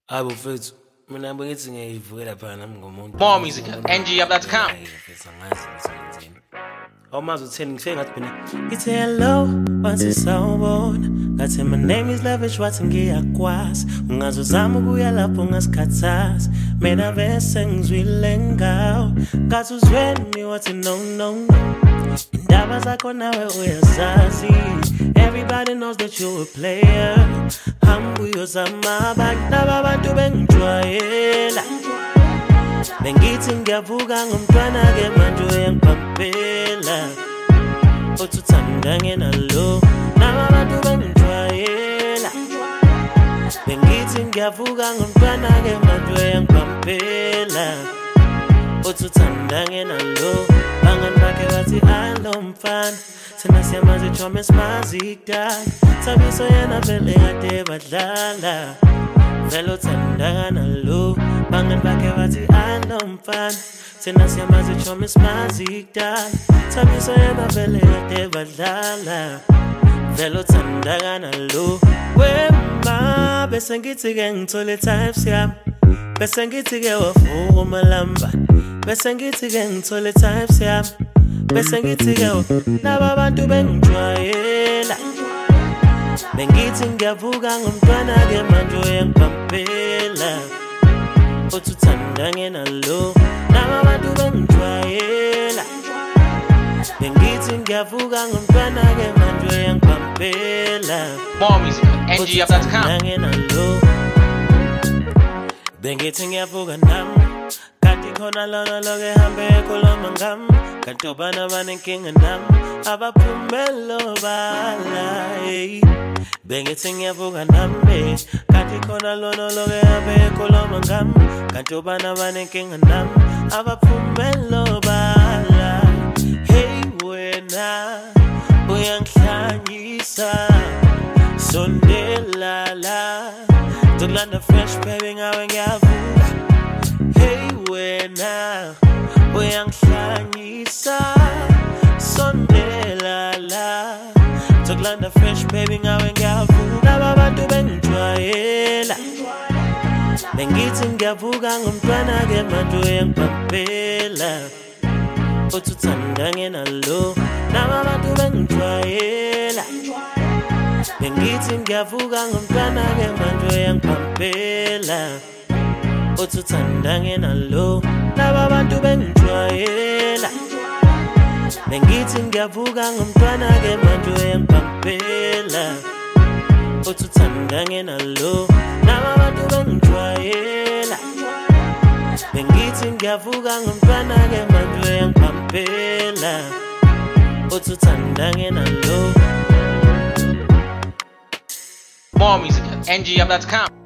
Hayi bafethu, mina bengithi ngiyivukela phela nami ngomuntu. More music at NGUp.com. Awumazi utheni ngifike ngathi phela ngithi hello wathi sawubona ngathi my name is Lavish wathi ngiyakwazi ungazozama ukuya lapho ngasikhathazi mina bese ngizwile ngawo ngathi uzweni wathi no indaba zakho nawe uyazazi everybody knows that you're a player hamba uyozama abantu bengijwayela bengithi ngiyavuka ngomntwana ke manje uyangiphaphela uthi uthanda ngenalo naba abantu bengijwayela bengithi ngiyavuka ngomntwana ke manje uyangiphaphela uthi uthanda ngenalo bangani bakhe bathi alo mfana thina siyamazi jome simazi kudala sabiso yena vele kade badlala vele uthanda nalo bangani bakhe bathi alo mfana thina siyamazi jome simazi kudala sabiso yena vele kade badlala vele uthanda nalo wema bese ngithi ke ngithole types yami bese ngithi ke wavuka umalamba bese ngithi ke ngithole types yami bese ngithi ke laba bantu bengijwayela bengithi ngiyavuka ngomntwana ke manje uyangiphaphela uthi uthanda ngenalo laba bantu bengijwayela bengithi ngiyavuka ngomntwana ke manje uyangiphaphela More music at NGUp.com. bengithi ngiyavuka nami kanti khona lona loke hambe ekhuluma ngami kanti obana banenkinga nami abaphumelo bala bengithi ngiyavuka nami kanti khona lona loke hambe ekhuluma ngami kanti obana banenkinga nami abaphumelo bala hey wena uyangihlanyisa sondela la Dolanda fresh baby ngawe ngiyavuka hey wena uyangihlanyisa sondela la Dolanda fresh baby ngawe ngiyavuka abantu bengijwayela bengithi ngiyavuka ngomntwana ke manje uyangiphaphela uthi uthanda ngenalo naba abantu bengijwayela bengithi ngiyavuka ngomntwana ke manje uyangiphaphela uthi uthanda ngenalo laba abantu bengijwayela bengithi ngiyavuka ngomntwana ke manje uyangiphaphela uthi uthanda ngenalo laba abantu bengijwayela bengithi ngiyavuka ngomntwana ke manje uyangiphaphela uthi uthanda ngenalo More music at NGUp.com.